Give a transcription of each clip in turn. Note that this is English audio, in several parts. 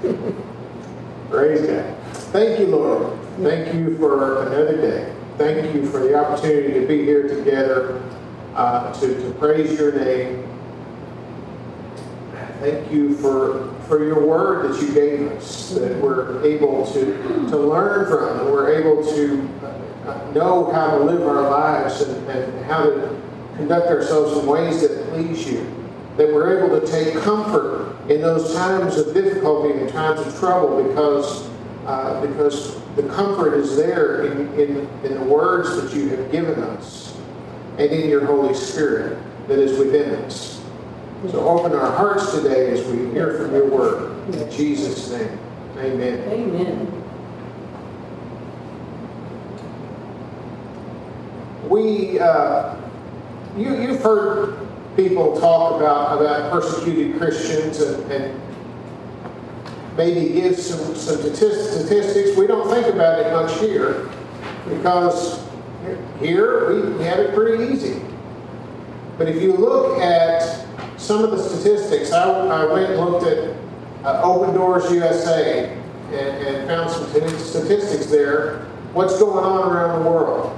Praise God. Thank you, Lord. Thank you for another day. Thank you for the opportunity to be here together to praise your name. Thank you for your word that you gave us, that we're able to learn from, and we're able to know how to live our lives and how to conduct ourselves in ways that please you. That we're able to take comfort in those times of difficulty and times of trouble because the comfort is there in the words that you have given us and in your Holy Spirit that is within us. So open our hearts today as we hear from your word. In Jesus' name, amen. Amen. You've heard people talk about persecuted Christians and maybe give some statistics. We don't think about it much here because here we have it pretty easy. But if you look at some of the statistics, I went and looked at Open Doors USA and found some statistics there. What's going on around the world?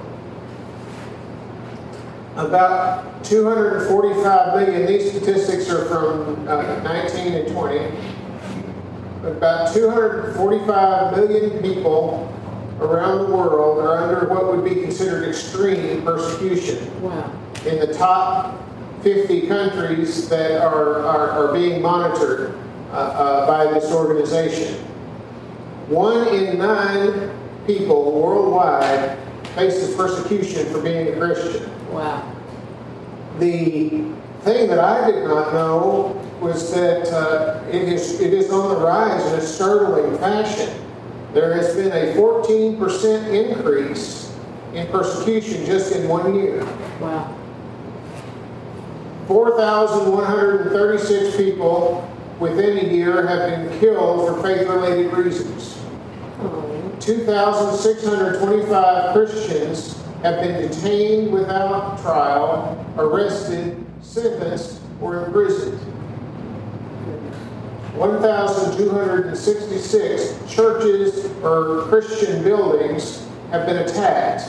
About 245 million, these statistics are from 19 and 20. About 245 million people around the world are under what would be considered extreme persecution. Wow. In the top 50 countries that are being monitored by this organization. 1 in 9 people worldwide faces persecution for being a Christian. Wow. The thing that I did not know was that it is on the rise in a startling fashion. There has been a 14% increase in persecution just in 1 year. Wow. 4,136 people within a year have been killed for faith-related reasons. 2,625 Christians have been detained without trial, arrested, sentenced, or imprisoned. 1,266 churches or Christian buildings have been attacked.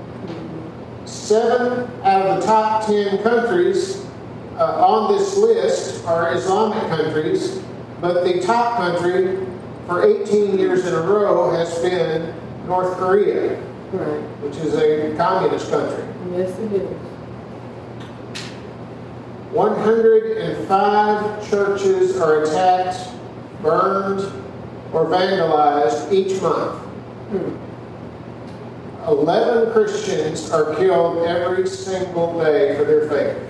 7 out of the top 10 countries on this list are Islamic countries, but the top country for 18 years in a row has been North Korea, Right. which is a communist country. Yes, it is. 105 churches are attacked, burned, or vandalized each month. 11 Christians are killed every single day for their faith.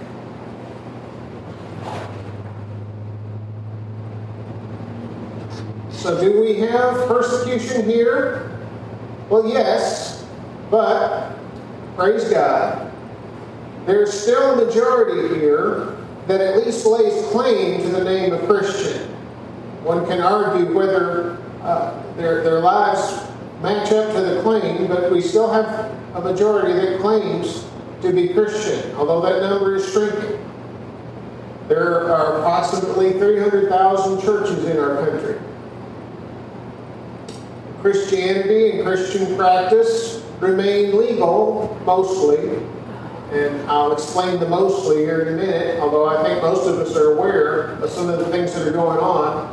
So do we have persecution here? Well, yes, but praise God, there's still a majority here that at least lays claim to the name of Christian. One can argue whether their lives match up to the claim, but we still have a majority that claims to be Christian, although that number is shrinking. There are approximately 300,000 churches in our country. Christianity and Christian practice remain legal, mostly, and I'll explain the mostly here in a minute, although I think most of us are aware of some of the things that are going on.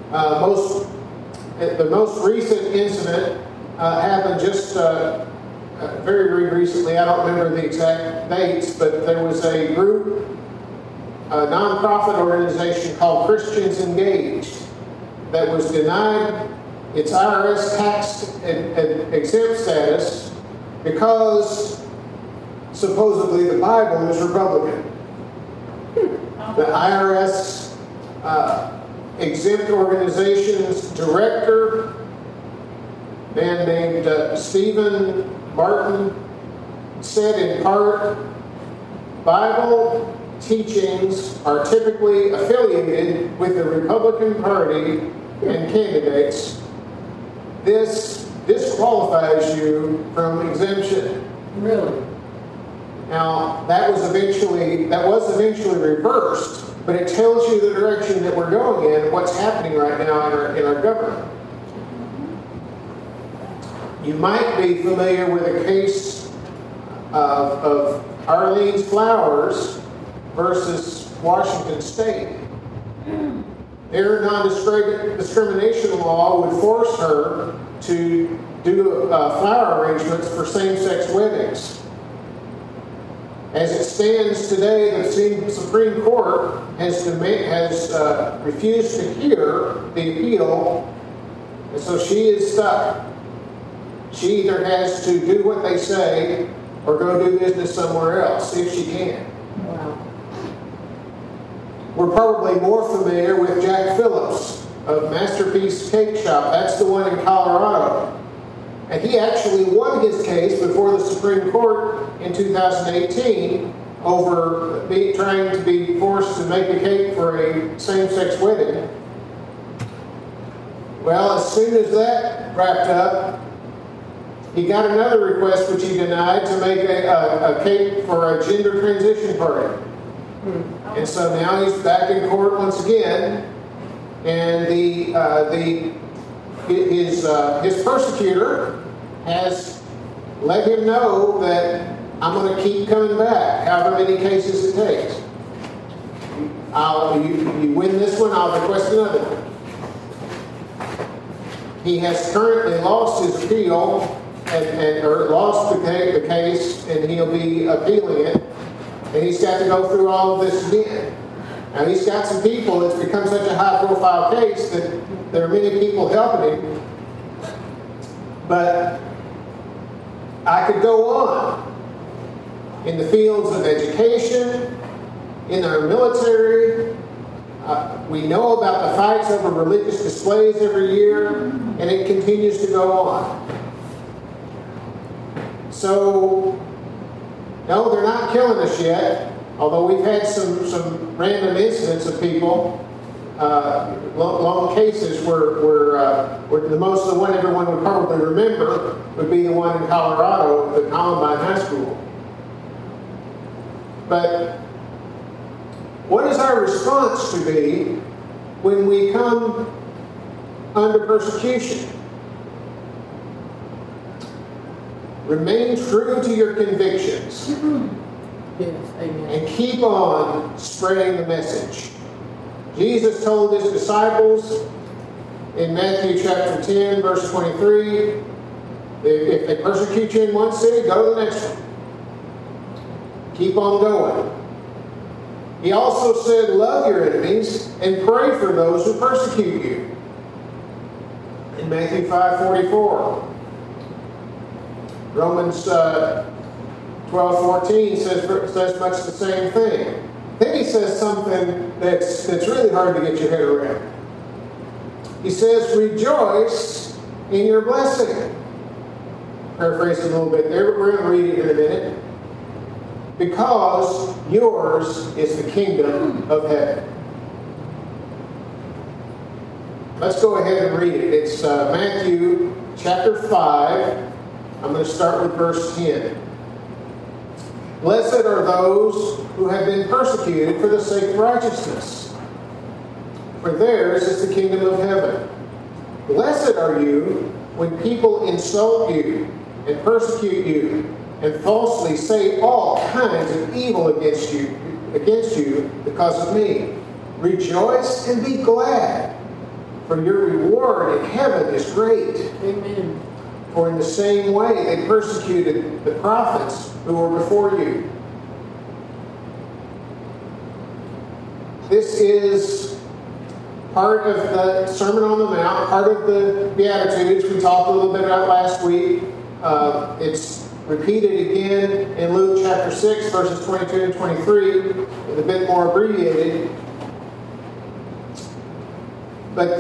The most recent incident happened just very, very recently. I don't remember the exact dates, but there was a group, a nonprofit organization called Christians Engaged, that was denied its IRS tax exempt status because supposedly the Bible is Republican. The IRS exempt organization's director, a man named Stephen Martin, said in part, Bible teachings are typically affiliated with the Republican Party and candidates. This disqualifies you from exemption. Really? Now, that was eventually reversed but it tells you the direction that we're going in, what's happening right now in our government. You might be familiar with a case of Arlene's Flowers versus Washington State. Their non-discrimination law would force her to do flower arrangements for same-sex weddings. As it stands today, the Supreme Court has refused to hear the appeal, and so she is stuck. She either has to do what they say or go do business somewhere else, if she can. Wow. We're probably more familiar with Jack Phillips of Masterpiece Cake Shop. That's the one in Colorado. And he actually won his case before the Supreme Court in 2018 over trying to be forced to make a cake for a same-sex wedding. Well, as soon as that wrapped up, he got another request which he denied to make a cake for a gender transition party. And so now he's back in court once again, and his persecutor has let him know that I'm going to keep coming back, however many cases it takes. You win this one, I'll request another one. He has currently lost his appeal, or lost the case, and he'll be appealing it. And he's got to go through all of this again. Now he's got some people, it's become such a high-profile case that there are many people helping him. But I could go on. In the fields of education, in our military, we know about the fights over religious displays every year, and it continues to go on. So, no, they're not killing us yet, although we've had some random incidents of people, long cases where the most of the one everyone would probably remember would be the one in Colorado at the Columbine High School. But what is our response to be when we come under persecution? Remain true to your convictions. Yes, amen. And keep on spreading the message. Jesus told his disciples in Matthew chapter 10, verse 23, if they persecute you in one city, go to the next one. Keep on going. He also said, love your enemies and pray for those who persecute you. In Matthew 5:44. Romans 12:14 says much the same thing. Then he says something that's really hard to get your head around. He says, rejoice in your blessing. Paraphrase a little bit there, but we're going to read it in a minute. Because yours is the kingdom of heaven. Let's go ahead and read it. It's Matthew chapter 5. I'm going to start with verse 10. Blessed are those who have been persecuted for the sake of righteousness, for theirs is the kingdom of heaven. Blessed are you when people insult you and persecute you and falsely say all kinds of evil against you because of me. Rejoice and be glad, for your reward in heaven is great. Amen. For in the same way they persecuted the prophets who were before you. This is part of the Sermon on the Mount, part of the Beatitudes we talked a little bit about last week. It's repeated again in Luke chapter 6, verses 22 and 23, with a bit more abbreviated. But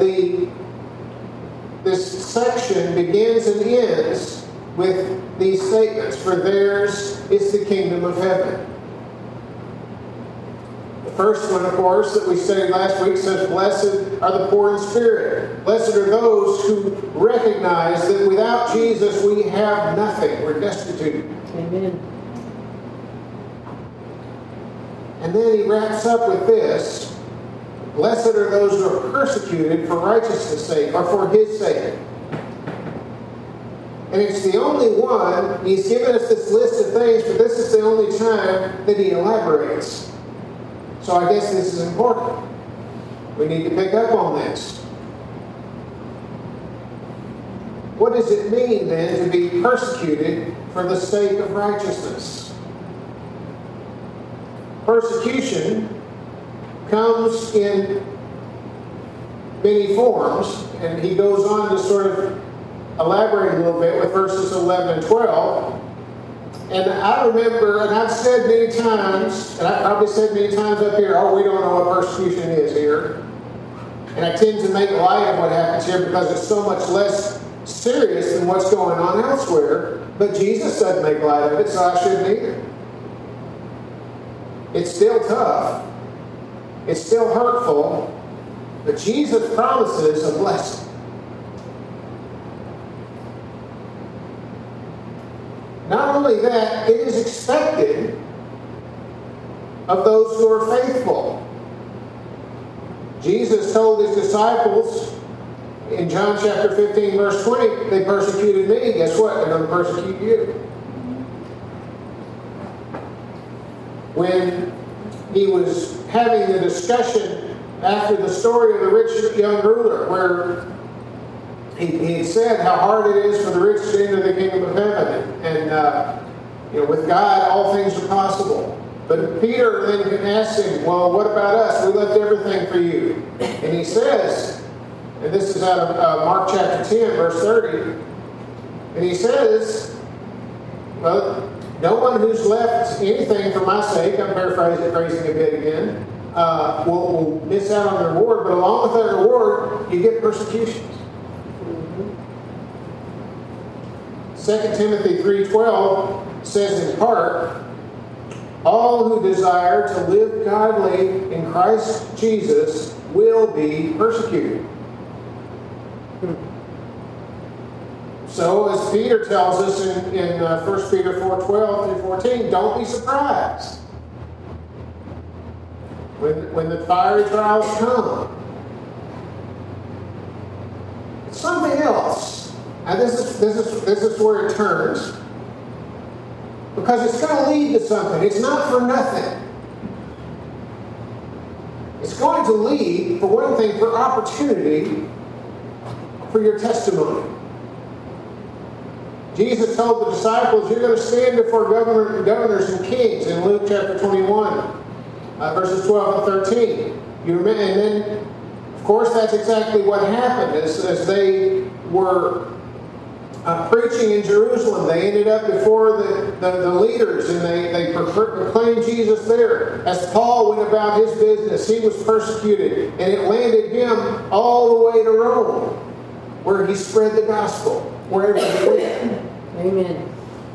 this section begins and ends with these statements. For theirs is the kingdom of heaven. The first one, of course, that we studied last week says, blessed are the poor in spirit. Blessed are those who recognize that without Jesus we have nothing. We're destitute. Amen. And then he wraps up with this. Blessed are those who are persecuted for righteousness' sake, or for His sake. And it's the only one. He's given us this list of things, but this is the only time that He elaborates. So I guess this is important. We need to pick up on this. What does it mean then to be persecuted for the sake of righteousness? Persecution comes in many forms, and he goes on to sort of elaborate a little bit with verses 11 and 12. And I remember, and I've said many times, and I've probably said many times up here, oh, we don't know what persecution is here. And I tend to make light of what happens here because it's so much less serious than what's going on elsewhere. But Jesus doesn't make light of it, so I shouldn't either. It's still tough. It's still hurtful. But Jesus promises a blessing. Not only that, it is expected of those who are faithful. Jesus told His disciples in John chapter 15, verse 20, they persecuted me. Guess what? They're going to persecute you. When He was having the discussion after the story of the rich young ruler, where he had said how hard it is for the rich to enter the kingdom of heaven. And, with God, all things are possible. But Peter then asked him, well, what about us? We left everything for you. And he says, and this is out of Mark chapter 10, verse 30, and he says, well, no one who's left anything for my sake, I'm paraphrasing a bit again, will miss out on the reward, but along with that reward, you get persecutions. 2 Timothy 3:12 says in part, all who desire to live godly in Christ Jesus will be persecuted. So, as Peter tells us in 1 Peter 4:12 through 14, don't be surprised when the fiery trials come. It's something else. Now, this is where it turns. Because it's going to lead to something. It's not for nothing. It's going to lead, for one thing, for opportunity for your testimony. Jesus told the disciples, you're going to stand before governors and kings in Luke chapter 21, verses 12 and 13. You remember, and then, of course, that's exactly what happened. As they were preaching in Jerusalem, they ended up before the leaders, and they proclaimed Jesus there. As Paul went about his business, he was persecuted, and it landed him all the way to Rome, where he spread the gospel wherever he went. Amen.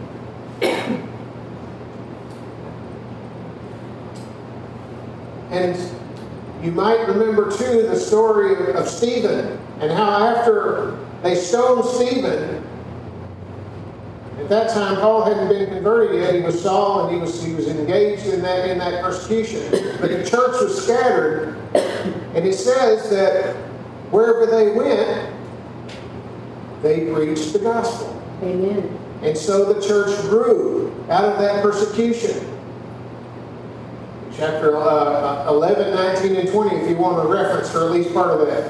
And you might remember too the story of Stephen, and how after they stoned Stephen, at that time, Paul hadn't been converted yet. He was Saul, and he was engaged in that persecution. But the church was scattered, and it says that wherever they went, they preached the gospel. Amen. And so the church grew out of that persecution. Chapter 11, 19, and 20, if you want a reference for at least part of that.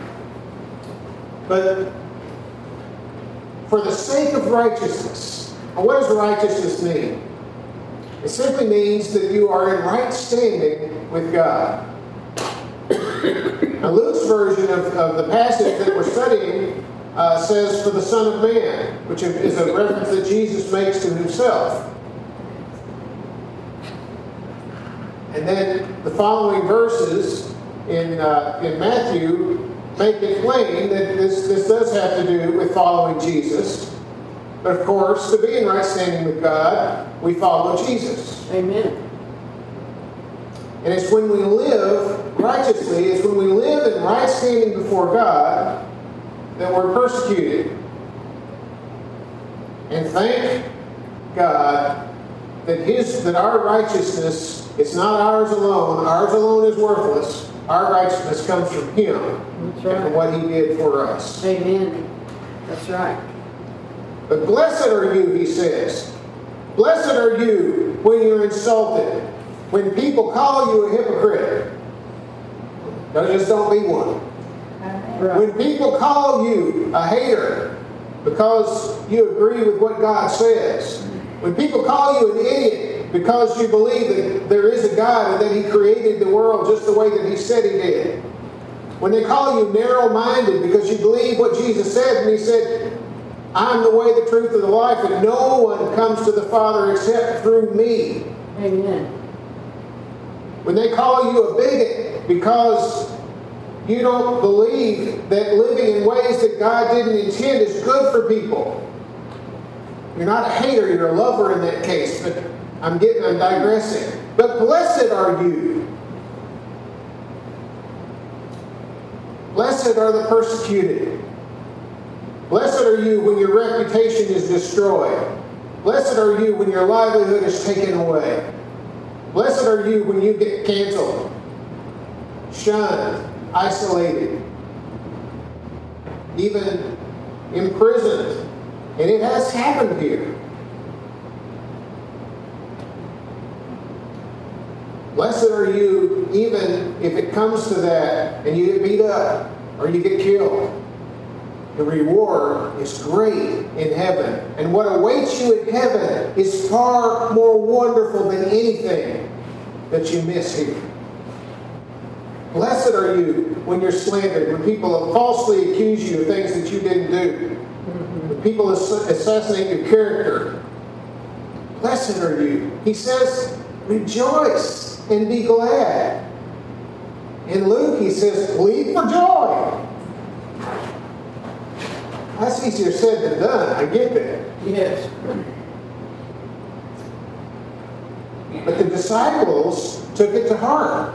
But for the sake of righteousness. Now, what does righteousness mean? It simply means that you are in right standing with God. Now, Luke's version of the passage that we're studying says, for the Son of Man, which is a reference that Jesus makes to himself. And then the following verses in Matthew make it plain that this does have to do with following Jesus. But of course, to be in right standing with God, we follow Jesus. Amen. And it's when we live righteously, it's when we live in right standing before God, that we're persecuted. And thank God that our righteousness, it's not ours alone. Ours alone is worthless. Our righteousness comes from Him That's and right. what He did for us. Amen. That's right. But blessed are you, He says. Blessed are you when you're insulted, when people call you a hypocrite. No, just don't be one. Right. When people call you a hater because you agree with what God says. When people call you an idiot because you believe that there is a God and that He created the world just the way that He said He did. When they call you narrow-minded because you believe what Jesus said, and He said, I'm the way, the truth, and the life, and no one comes to the Father except through me. Amen. When they call you a bigot because you don't believe that living in ways that God didn't intend is good for people. You're not a hater, you're a lover in that case. But I'm digressing. But blessed are you. Blessed are the persecuted. Blessed are you when your reputation is destroyed. Blessed are you when your livelihood is taken away. Blessed are you when you get canceled, shunned, isolated, even imprisoned. And it has happened here. Blessed are you even if it comes to that and you get beat up or you get killed. The reward is great in heaven. And what awaits you in heaven is far more wonderful than anything that you miss here. Blessed are you when you're slandered, when people falsely accuse you of things that you didn't do. When people assassinate your character. Blessed are you. He says, rejoice and be glad. In Luke, he says, leap for joy. That's easier said than done. I get that. Yes. But the disciples took it to heart.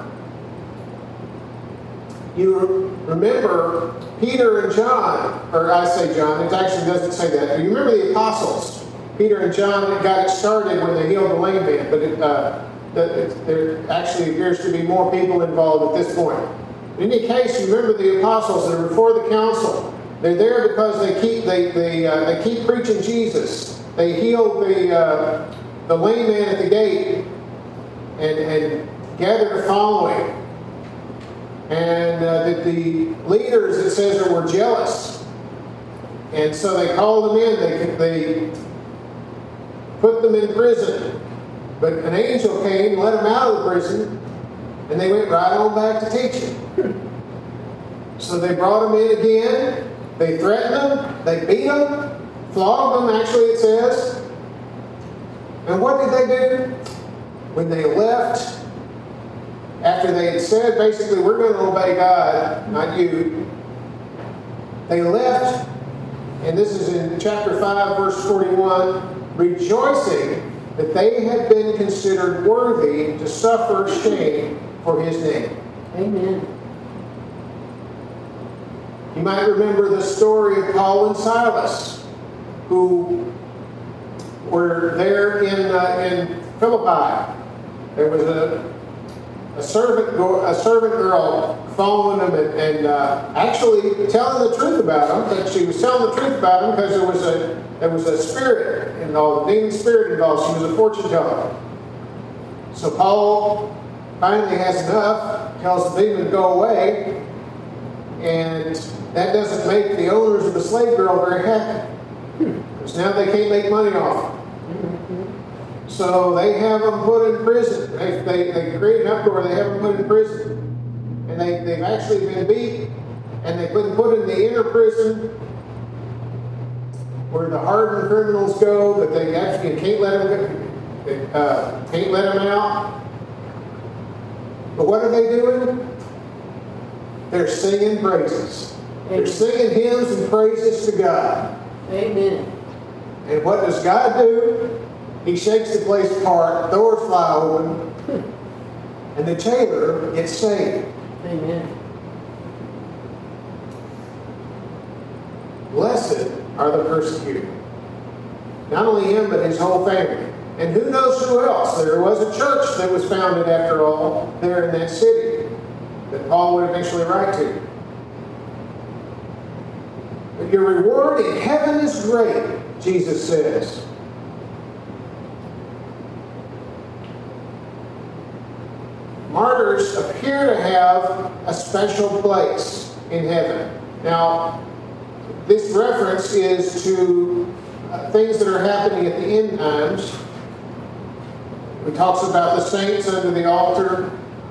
You remember Peter and John, or I say John, it actually doesn't say that. But you remember the apostles. Peter and John got it started when they healed the lame man, but there actually appears to be more people involved at this point. In any case, you remember the apostles that are before the council. They're there because they keep preaching Jesus. They healed the lame man at the gate and gathered a following. And the leaders, it says, were jealous. And so they called them in. They put them in prison. But an angel came, let them out of the prison, and they went right on back to teaching. So they brought them in again. They threatened them. They beat them. Flogged them, actually, it says. And what did they do? When they left, after they had said, basically, we're going to obey God, not you, they left, and this is in chapter 5, verse 41, rejoicing that they had been considered worthy to suffer shame for His name. Amen. You might remember the story of Paul and Silas, who were there in Philippi. There was a servant girl following them and actually telling the truth about them. But she was telling the truth about them because there was a spirit involved, a demon spirit involved. She was a fortune teller. So Paul finally has enough, tells the demon to go away, and that doesn't make the owners of the slave girl very happy. Because now they can't make money off her. So they have them put in prison. They create an uproar, they have them put in prison. And they've actually been beat, and they've been put in the inner prison where the hardened criminals go, but they actually can't let them out. But what are they doing? They're singing praises. They're singing hymns and praises to God. Amen. And what does God do? He shakes the place apart, doors fly open, and the jailer gets saved. Amen. Blessed are the persecuted. Not only him, but his whole family. And who knows who else? There was a church that was founded, after all, there in that city. that Paul would eventually write to. But your reward in heaven is great, Jesus says. Martyrs appear to have a special place in heaven. Now, this reference is to things that are happening at the end times. It talks about the saints under the altar,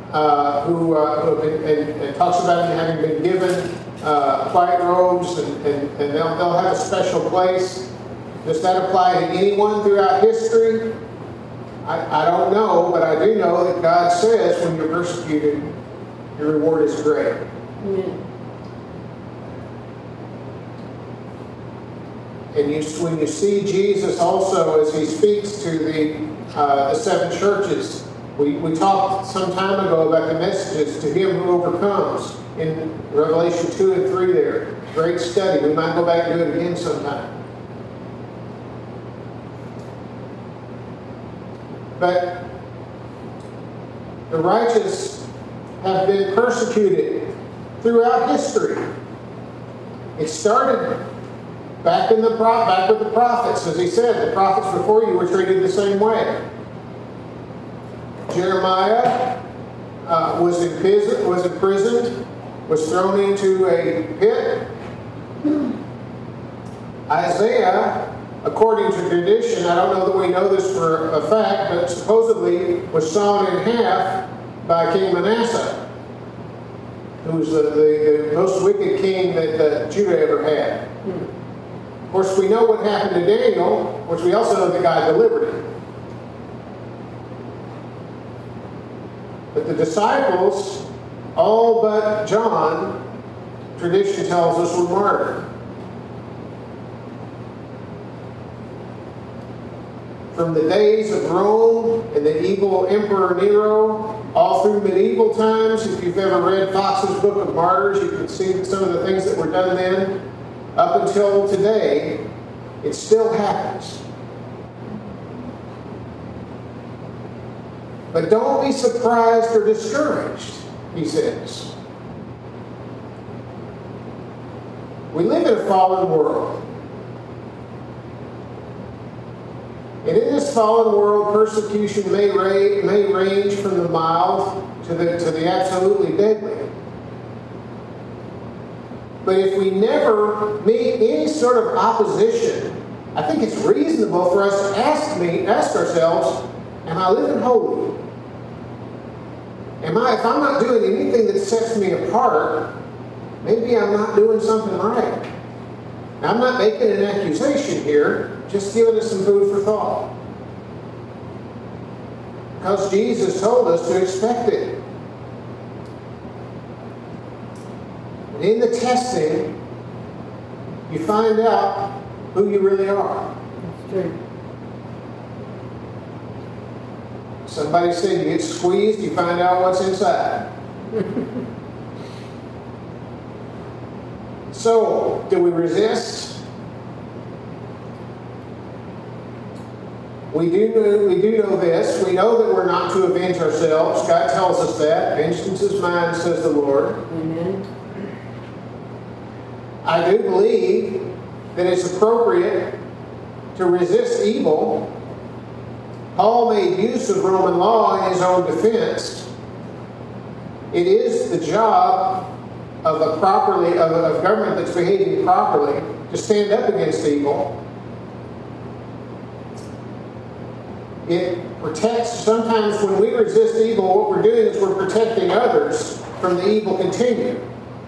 and talks about them having been given white robes, and they'll have a special place. Does that apply to anyone throughout history? I don't know, but I do know that God says when you're persecuted, your reward is great. Amen. And when you see Jesus also as he speaks to the seven churches, we talked some time ago about the messages to him who overcomes in Revelation 2 and 3 there. Great study. We might go back and do it again sometime. But the righteous have been persecuted throughout history. It started back with the prophets. As he said, the prophets before you were treated the same way. Jeremiah was imprisoned, was thrown into a pit. Isaiah, according to tradition, I don't know that we know this for a fact, but supposedly was sawn in half by King Manasseh, who was the most wicked king that Judah ever had. Of course, we know what happened to Daniel, which we also know that God delivered him. But the disciples, all but John, tradition tells us, were martyred. From the days of Rome and the evil Emperor Nero, all through medieval times, if you've ever read Fox's Book of Martyrs, you can see some of the things that were done then. Up until today, it still happens. But don't be surprised or discouraged, he says. We live in a fallen world. And in this fallen world, persecution may range from the mild to the absolutely deadly. But if we never meet any sort of opposition, I think it's reasonable for us to ask ourselves, am I living holy? If I'm not doing anything that sets me apart, maybe I'm not doing something right. Now, I'm not making an accusation here, just giving us some food for thought. Because Jesus told us to expect it. And in the testing, you find out who you really are. That's true. Somebody said you get squeezed, you find out what's inside. So, do we resist? We do know this. We know that we're not to avenge ourselves. God tells us that. Vengeance is mine, says the Lord. Amen. I do believe that it's appropriate to resist evil. Paul made use of Roman law in his own defense. It is the job of a government that's behaving properly to stand up against evil. It protects. Sometimes when we resist evil, what we're doing is we're protecting others from the evil continuum.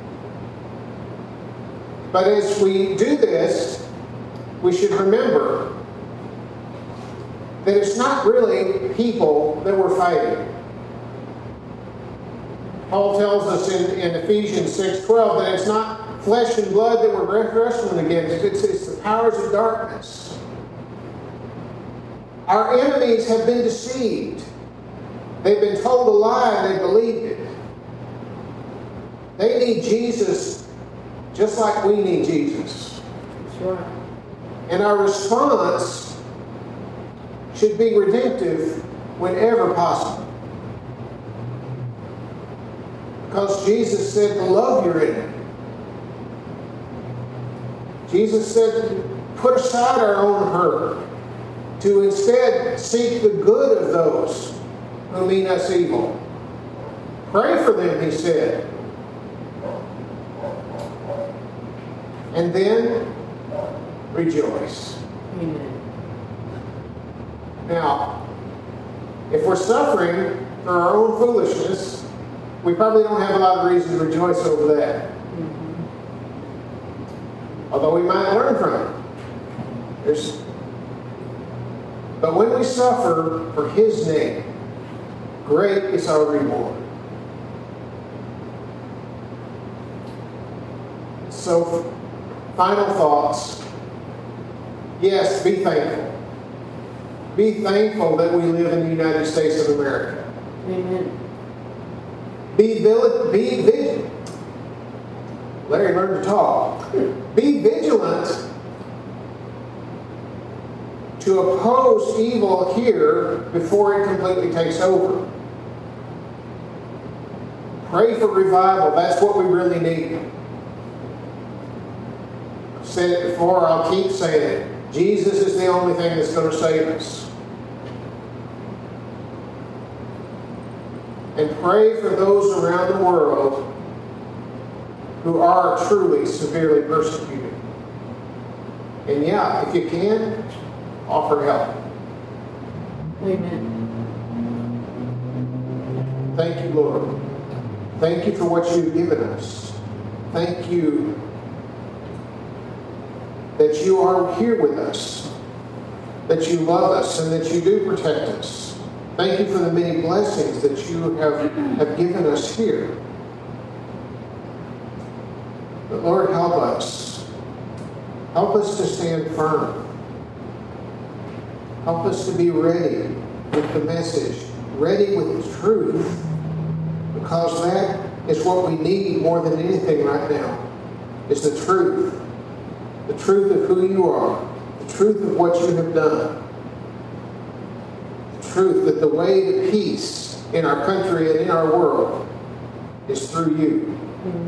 But as we do this, we should remember that it's not really people that we're fighting. Paul tells us in Ephesians 6:12 that it's not flesh and blood that we're wrestling against. It's the powers of darkness. Our enemies have been deceived. They've been told a lie and they believed it. They need Jesus just like we need Jesus. Sure. And our response should be redemptive whenever possible. Because Jesus said to love your enemy. Jesus said, put aside our own hurt, to instead seek the good of those who mean us evil. Pray for them, he said. And then rejoice. Amen. Now, if we're suffering for our own foolishness, we probably don't have a lot of reason to rejoice over that. Although we might learn from it. But when we suffer for His name, great is our reward. So, final thoughts. Yes, be thankful. Be thankful that we live in the United States of America. Amen. Be vigilant. Larry learned to talk. Be vigilant to oppose evil here before it completely takes over. Pray for revival. That's what we really need. I've said it before, I'll keep saying it. Jesus is the only thing that's going to save us. And pray for those around the world who are truly severely persecuted. And yeah, if you can, offer help. Amen. Thank you, Lord. Thank you for what you've given us. Thank you that you are here with us, that you love us, and that you do protect us. Thank you for the many blessings that you have given us here. But Lord, help us. Help us to stand firm. Help us to be ready with the message, ready with the truth, because that is what we need more than anything right now, is the truth. The truth of who you are, the truth of what you have done, the truth that the way to peace in our country and in our world is through you.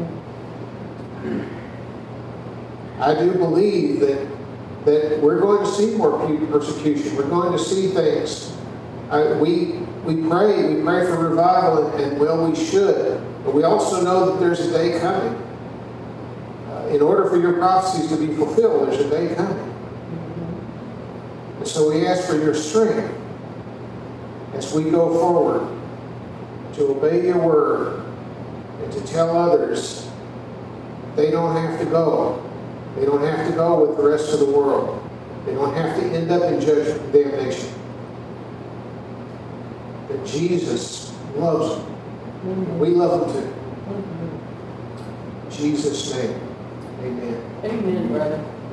I do believe that we're going to see more persecution. We're going to see things. We pray for revival, and well, we should. But we also know that there's a day coming. In order for your prophecies to be fulfilled, there's a day coming. And so we ask for your strength as we go forward to obey your word and to tell others they don't have to go. They don't have to go with the rest of the world. They don't have to end up in judgment and damnation. That Jesus loves them. And we love them too. In Jesus' name. Amen. Amen, brother.